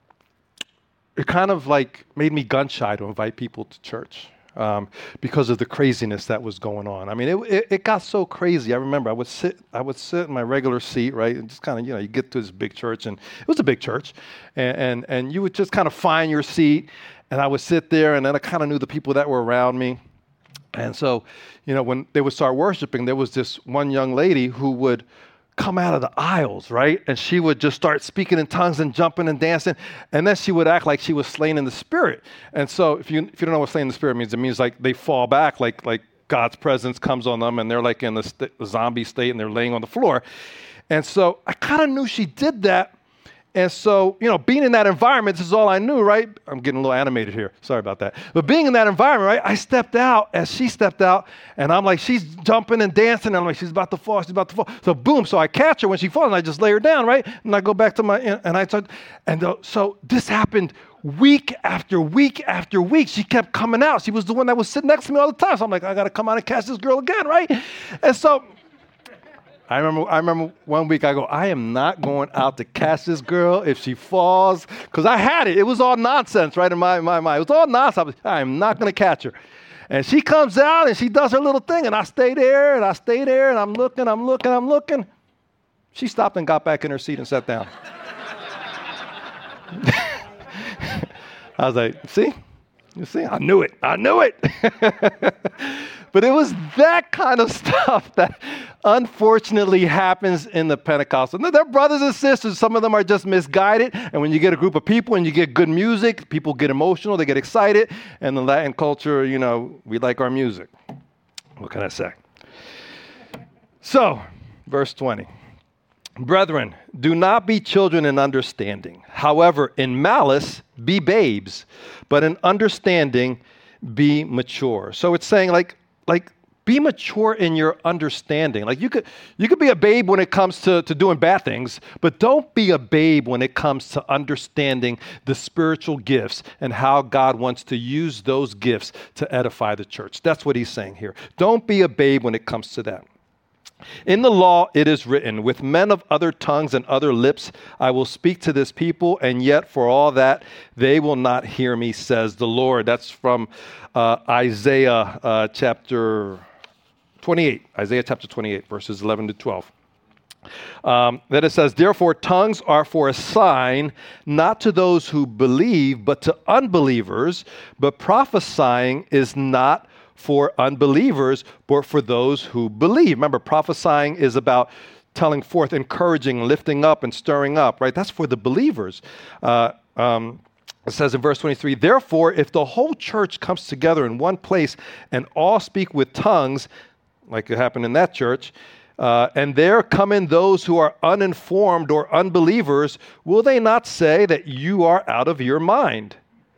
of like made me gun shy to invite people to church because of the craziness that was going on. I mean, it got so crazy. I remember I would sit in my regular seat, right, and just kind of, you get to this big church, and it was a big church, and you would just kind of find your seat, and I would sit there, and then I kind of knew the people that were around me, and so, when they would start worshiping, there was this one young lady who would come out of the aisles, right? And she would just start speaking in tongues and jumping and dancing. And then she would act like she was slain in the spirit. And so if you don't know what slain in the spirit means, it means like they fall back, like God's presence comes on them and they're like in the zombie state and they're laying on the floor. And so I kind of knew she did that. And so, being in that environment, this is all I knew, right? I'm getting a little animated here. Sorry about that. But being in that environment, right, I stepped out as she stepped out, and I'm like, she's jumping and dancing, and I'm like, she's about to fall. So boom, so I catch her when she falls, and I just lay her down, right? And I go back to so this happened week after week after week. She kept coming out. She was the one that was sitting next to me all the time. So I'm like, I got to come out and catch this girl again, right? And so I remember one week I go, I am not going out to catch this girl if she falls, because I had it. It was all nonsense, right, in my mind. It was all nonsense. I am not going to catch her. And she comes out and she does her little thing, and I stay there and I'm looking. She stopped and got back in her seat and sat down. I was like, you see, I knew it. But it was that kind of stuff that unfortunately happens in the Pentecostal. Now, they're brothers and sisters. Some of them are just misguided. And when you get a group of people and you get good music, people get emotional, they get excited. And the Latin culture, we like our music. What can I say? So, verse 20. Brethren, do not be children in understanding. However, in malice, be babes, but in understanding, be mature. So it's saying like be mature in your understanding. Like you could be a babe when it comes to doing bad things, but don't be a babe when it comes to understanding the spiritual gifts and how God wants to use those gifts to edify the church. That's what he's saying here. Don't be a babe when it comes to that. In the law, it is written, with men of other tongues and other lips, I will speak to this people, and yet for all that, they will not hear me, says the Lord. That's from Isaiah chapter 28, Isaiah chapter 28, verses 11 to 12. Then it says, therefore, tongues are for a sign, not to those who believe, but to unbelievers, but prophesying is not for unbelievers, but for those who believe. Remember, prophesying is about telling forth, encouraging, lifting up, and stirring up, right? That's for the believers. It says in verse 23, therefore, if the whole church comes together in one place and all speak with tongues, like it happened in that church, and there come in those who are uninformed or unbelievers, will they not say that you are out of your mind?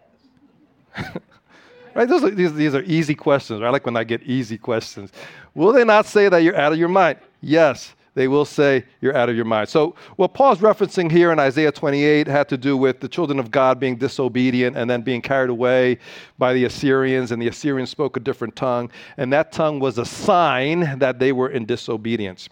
Right? These are easy questions. I like when I get easy questions. Will they not say that you're out of your mind? Yes, they will say you're out of your mind. So what Paul's referencing here in Isaiah 28 had to do with the children of God being disobedient and then being carried away by the Assyrians, and the Assyrians spoke a different tongue, and that tongue was a sign that they were in disobedience.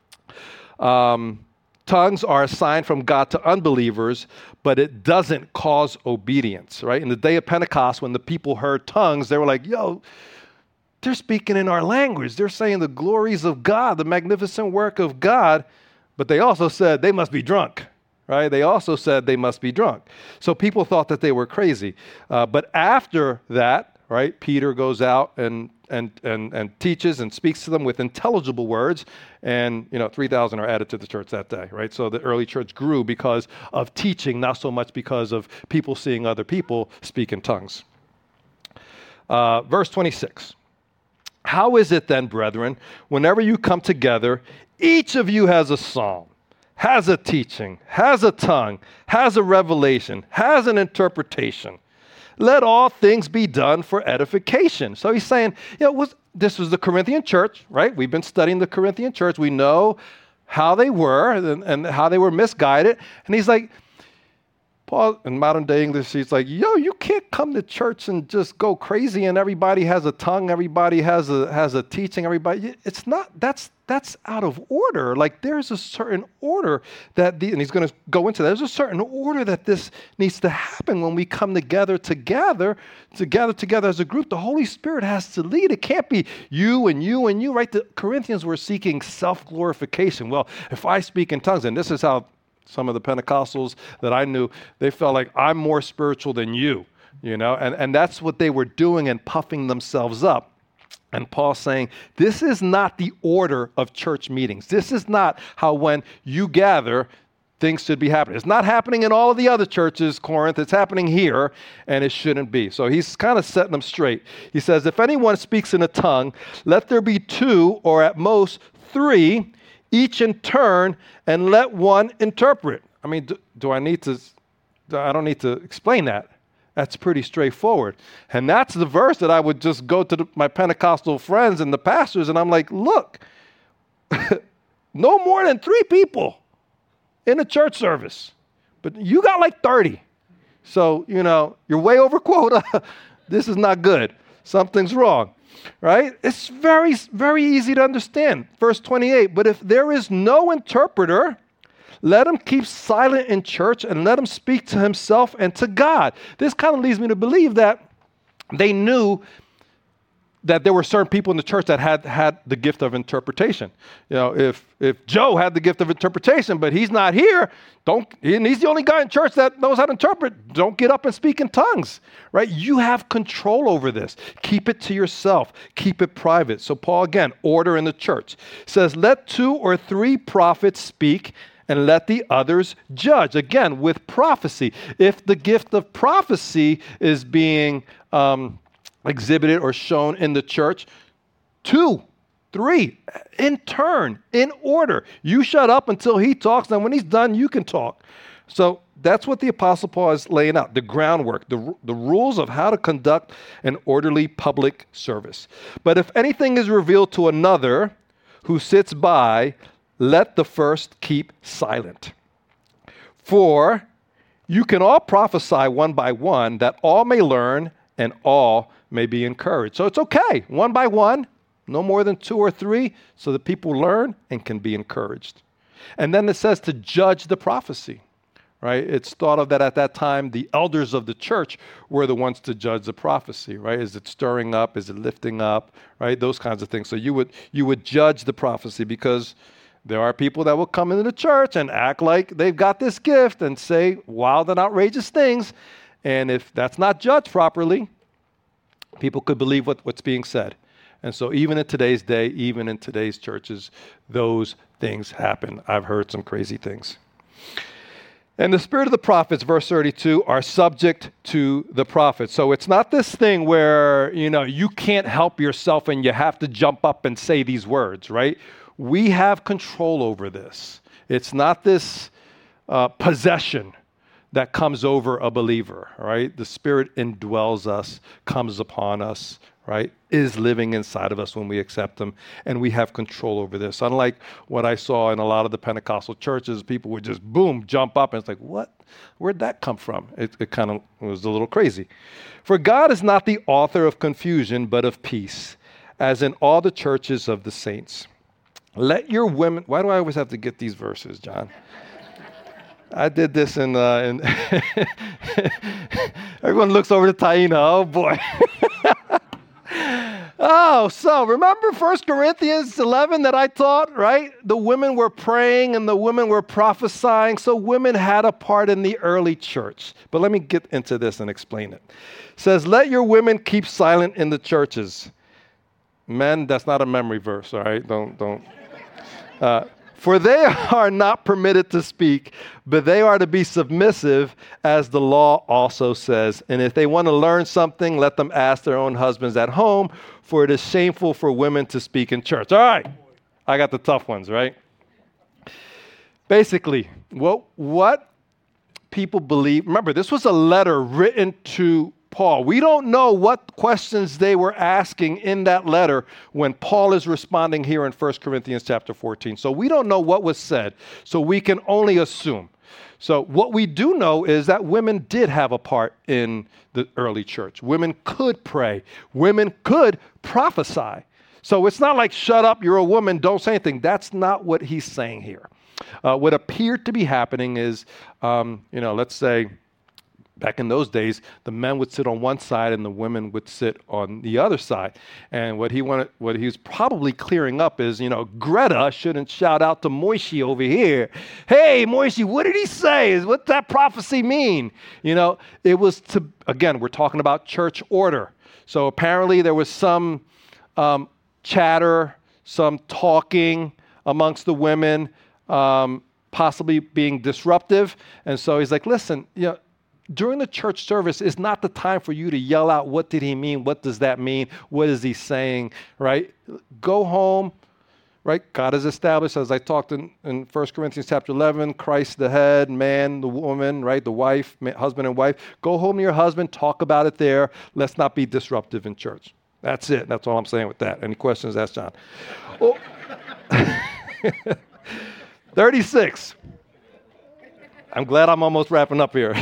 Tongues are a sign from God to unbelievers, but it doesn't cause obedience, right? In the day of Pentecost, when the people heard tongues, they were like, yo, they're speaking in our language. They're saying the glories of God, the magnificent work of God, but they also said they must be drunk, right? They also said they must be drunk. So people thought that they were crazy. But after that, right, Peter goes out and teaches and speaks to them with intelligible words, and 3,000 are added to the church that day, right? So the early church grew because of teaching, not so much because of people seeing other people speak in tongues. Verse 26. How is it then, brethren, whenever you come together, each of you has a psalm, has a teaching, has a tongue, has a revelation, has an interpretation? Let all things be done for edification. So he's saying, this was the Corinthian church, right? We've been studying the Corinthian church. We know how they were and how they were misguided. And he's like, Paul, in modern day English, he's like, you can't come to church and just go crazy and everybody has a tongue, everybody has a teaching, everybody. It's not, that's out of order. Like there's a certain order and he's going to go into that. There's a certain order that this needs to happen when we come together together as a group. The Holy Spirit has to lead. It can't be you and you and you, right? The Corinthians were seeking self-glorification. Well, if I speak in tongues, and this is how some of the Pentecostals that I knew, they felt like I'm more spiritual than you, and that's what they were doing and puffing themselves up. And Paul's saying, this is not the order of church meetings. This is not how when you gather, things should be happening. It's not happening in all of the other churches, Corinth. It's happening here, and it shouldn't be. So he's kind of setting them straight. He says, if anyone speaks in a tongue, let there be 2 or at most 3, each in turn, and let one interpret. I mean, I don't need to explain that. That's pretty straightforward. And that's the verse that I would just go to my Pentecostal friends and the pastors, and I'm like, look, no more than 3 people in a church service. But you got like 30. So, you're way over quota. This is not good. Something's wrong. Right? It's very, very easy to understand. Verse 28, but if there is no interpreter, let him keep silent in church and let him speak to himself and to God. This kind of leads me to believe that they knew that there were certain people in the church that had the gift of interpretation. You know, if Joe had the gift of interpretation, but he's not here, and he's the only guy in church that knows how to interpret, don't get up and speak in tongues, right? You have control over this. Keep it to yourself. Keep it private. So Paul, again, order in the church, says, let 2 or 3 prophets speak and let the others judge. Again, with prophecy. If the gift of prophecy is being exhibited or shown in the church, 2, 3, in turn, in order. You shut up until he talks, and when he's done, you can talk. So that's what the Apostle Paul is laying out, the groundwork, the rules of how to conduct an orderly public service. But if anything is revealed to another who sits by, let the first keep silent. For you can all prophesy one by one, that all may learn and all may be encouraged. So it's okay, one by one, no more than 2 or 3, so that people learn and can be encouraged. And then it says to judge the prophecy, right? It's thought of that at that time, the elders of the church were the ones to judge the prophecy, right? Is it stirring up? Is it lifting up? Right? Those kinds of things. So you would judge the prophecy, because there are people that will come into the church and act like they've got this gift and say wild and outrageous things. And if that's not judged properly, people could believe what's being said. And so even in today's day, even in today's churches, those things happen. I've heard some crazy things. And the spirit of the prophets, verse 32, are subject to the prophets. So it's not this thing where, you can't help yourself and you have to jump up and say these words, right? We have control over this. It's not this possession that comes over a believer, right? The Spirit indwells us, comes upon us, right? Is living inside of us when we accept Him, and we have control over this. Unlike what I saw in a lot of the Pentecostal churches, people would just, boom, jump up, and it's like, what? Where'd that come from? It kind of was a little crazy. For God is not the author of confusion, but of peace, as in all the churches of the saints. Let your women, why do I always have to get these verses, John? I did this in everyone looks over to Taina. Oh, boy. So remember 1 Corinthians 11 that I taught, right? The women were praying and the women were prophesying. So women had a part in the early church. But let me get into this and explain it. It says, let your women keep silent in the churches. Men, that's not a memory verse, all right? Don't. For they are not permitted to speak, but they are to be submissive, as the law also says. And if they want to learn something, let them ask their own husbands at home, for it is shameful for women to speak in church. All right, I got the tough ones, right? Basically, what people believe, remember, this was a letter written to Paul. We don't know what questions they were asking in that letter when Paul is responding here in 1 Corinthians chapter 14. So we don't know what was said. So we can only assume. So what we do know is that women did have a part in the early church. Women could pray. Women could prophesy. So it's not like, shut up, you're a woman, don't say anything. That's not what he's saying here. What appeared to be happening is, let's say, back in those days, the men would sit on one side and the women would sit on the other side. And what he was probably clearing up is, Greta shouldn't shout out to Moishi over here. Hey, Moishi, what did he say? What's that prophecy mean? It was again, we're talking about church order. So apparently there was some chatter, some talking amongst the women, possibly being disruptive. And so he's like, listen, during the church service is not the time for you to yell out, what did he mean? What does that mean? What is he saying, right? Go home, right? God has established, as I talked in 1 Corinthians chapter 11, Christ the head, man, the woman, right? The wife, husband and wife. Go home to your husband, talk about it there. Let's not be disruptive in church. That's it. That's all I'm saying with that. Any questions? Ask John. 36. I'm glad I'm almost wrapping up here.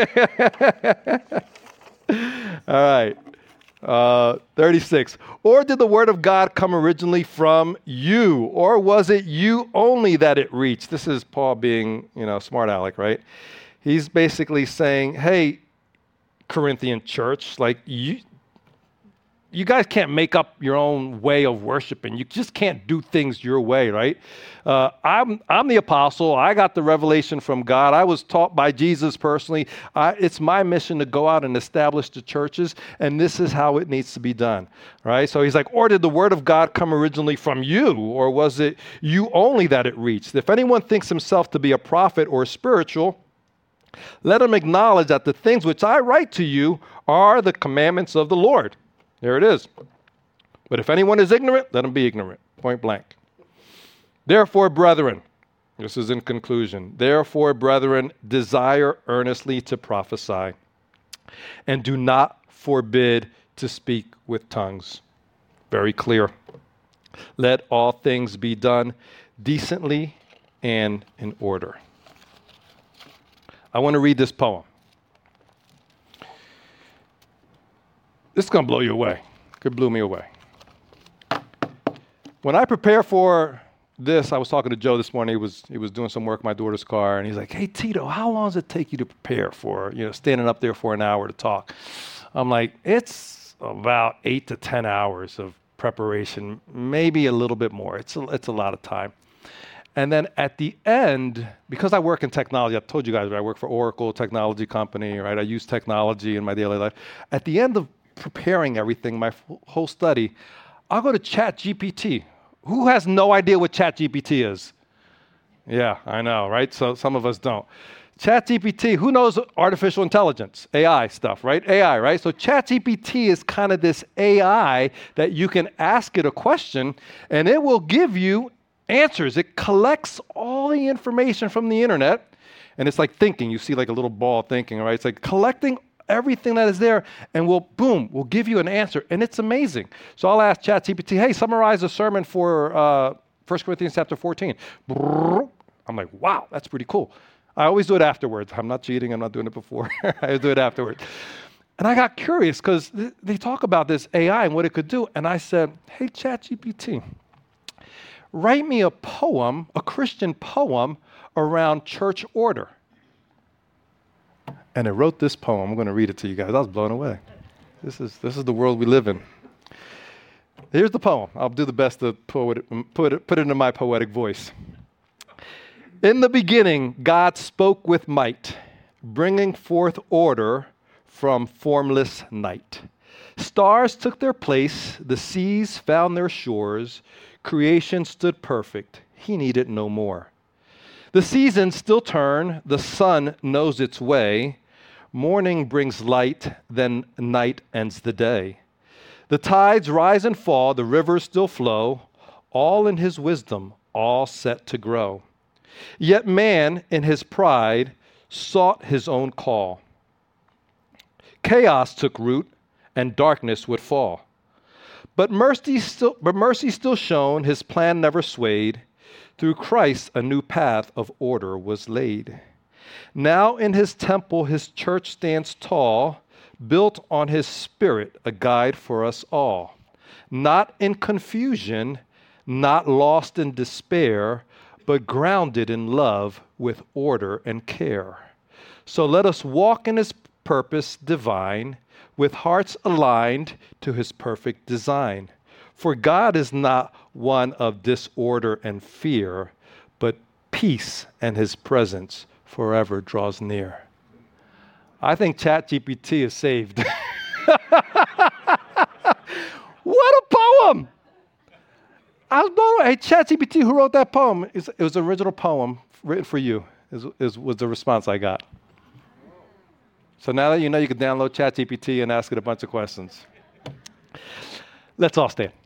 All right. 36. Or did the word of God come originally from you? Or was it you only that it reached? This is Paul being, smart aleck, right? He's basically saying, hey, Corinthian church, like you you guys can't make up your own way of worshiping. You just can't do things your way, right? I'm the apostle. I got the revelation from God. I was taught by Jesus personally. It's my mission to go out and establish the churches, and this is how it needs to be done, right? So he's like, or did the word of God come originally from you, or was it you only that it reached? If anyone thinks himself to be a prophet or spiritual, let him acknowledge that the things which I write to you are the commandments of the Lord. There it is. But if anyone is ignorant, let him be ignorant. Point blank. Therefore, brethren, this is in conclusion. Therefore, brethren, desire earnestly to prophesy, and do not forbid to speak with tongues. Very clear. Let all things be done decently and in order. I want to read this poem. This is going to blow you away. It blew me away. When I prepare for this, I was talking to Joe this morning. He was doing some work in my daughter's car, and he's like, "Hey, Tito, how long does it take you to prepare for, standing up there for an hour to talk?" I'm like, "It's about 8 to 10 hours of preparation, maybe a little bit more. It's a lot of time." And then at the end, because I work in technology, I've told you guys, right, I work for Oracle, technology company, right? I use technology in my daily life. At the end of preparing everything, my whole study, I'll go to ChatGPT. Who has no idea what ChatGPT is? Yeah, I know, right? So some of us don't. ChatGPT, who knows artificial intelligence, AI stuff, right? AI, right? So ChatGPT is kind of this AI that you can ask it a question, and it will give you answers. It collects all the information from the internet, and it's like thinking. You see like a little ball thinking, right? It's like collecting everything that is there, and we'll give you an answer, and it's amazing. So I'll ask ChatGPT, "Hey, summarize a sermon for 1 Corinthians chapter 14. I'm like, wow, that's pretty cool. I always do it afterwards. I'm not cheating. I'm not doing it before. I do it afterwards. And I got curious because they talk about this AI and what it could do, and I said, "Hey, ChatGPT, write me a poem, a Christian poem around church order." And it wrote this poem. I'm going to read it to you guys. I was blown away. This is the world we live in. Here's the poem. I'll do the best to put it into my poetic voice. In the beginning, God spoke with might, bringing forth order from formless night. Stars took their place, the seas found their shores, creation stood perfect, he needed no more. The seasons still turn, the sun knows its way, morning brings light, then night ends the day. The tides rise and fall, the rivers still flow, all in his wisdom, all set to grow. Yet man, in his pride, sought his own call. Chaos took root, and darkness would fall. But mercy still shone, his plan never swayed. Through Christ a new path of order was laid. Now in his temple his church stands tall, built on his spirit, a guide for us all. Not in confusion, not lost in despair, but grounded in love with order and care. So let us walk in his purpose divine, with hearts aligned to his perfect design. For God is not one of disorder and fear, but peace, and his presence forever draws near. I think ChatGPT is saved. What a poem! I was blown away. Hey, ChatGPT, who wrote that poem? It was an original poem written for you, was the response I got. So now that you know, you can download ChatGPT and ask it a bunch of questions. Let's all stand.